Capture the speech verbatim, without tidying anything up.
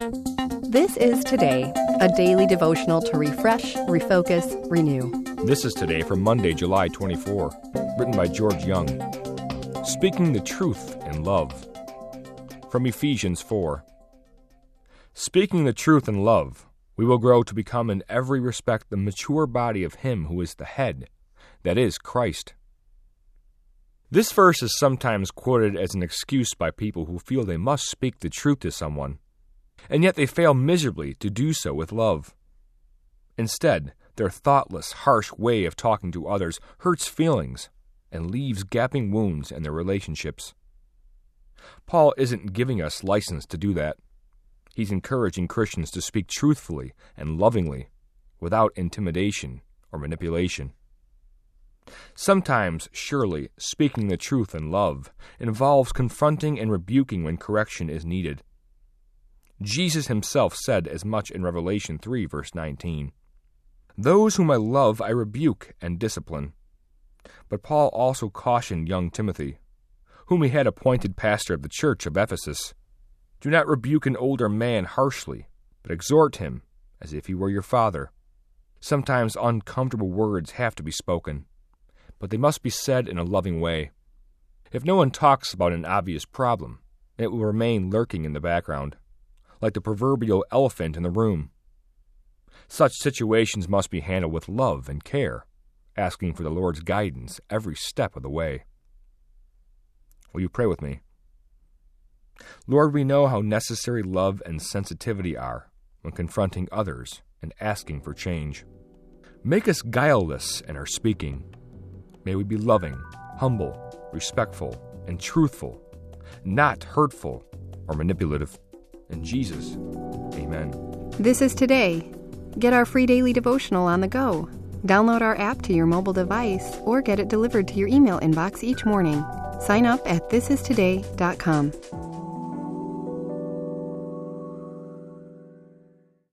This is Today, a daily devotional to refresh, refocus, renew. This is Today for Monday, July twenty-fourth, written by George Young. Speaking the truth in love. From Ephesians four. Speaking the truth in love, we will grow to become in every respect the mature body of Him who is the head, that is, Christ. This verse is sometimes quoted as an excuse by people who feel they must speak the truth to someone, and yet they fail miserably to do so with love. Instead, their thoughtless, harsh way of talking to others hurts feelings and leaves gaping wounds in their relationships. Paul isn't giving us license to do that. He's encouraging Christians to speak truthfully and lovingly, without intimidation or manipulation. Sometimes, surely, speaking the truth in love involves confronting and rebuking when correction is needed. Jesus himself said as much in Revelation three, verse nineteen. Those whom I love I rebuke and discipline. But Paul also cautioned young Timothy, whom he had appointed pastor of the church of Ephesus, do not rebuke an older man harshly, but exhort him as if he were your father. Sometimes uncomfortable words have to be spoken, but they must be said in a loving way. If no one talks about an obvious problem, it will remain lurking in the background, like the proverbial elephant in the room. Such situations must be handled with love and care, asking for the Lord's guidance every step of the way. Will you pray with me? Lord, we know how necessary love and sensitivity are when confronting others and asking for change. Make us guileless in our speaking. May we be loving, humble, respectful, and truthful, not hurtful or manipulative. In Jesus, amen. This is Today. Get our free daily devotional on the go. Download our app to your mobile device or get it delivered to your email inbox each morning. Sign up at this is today dot com.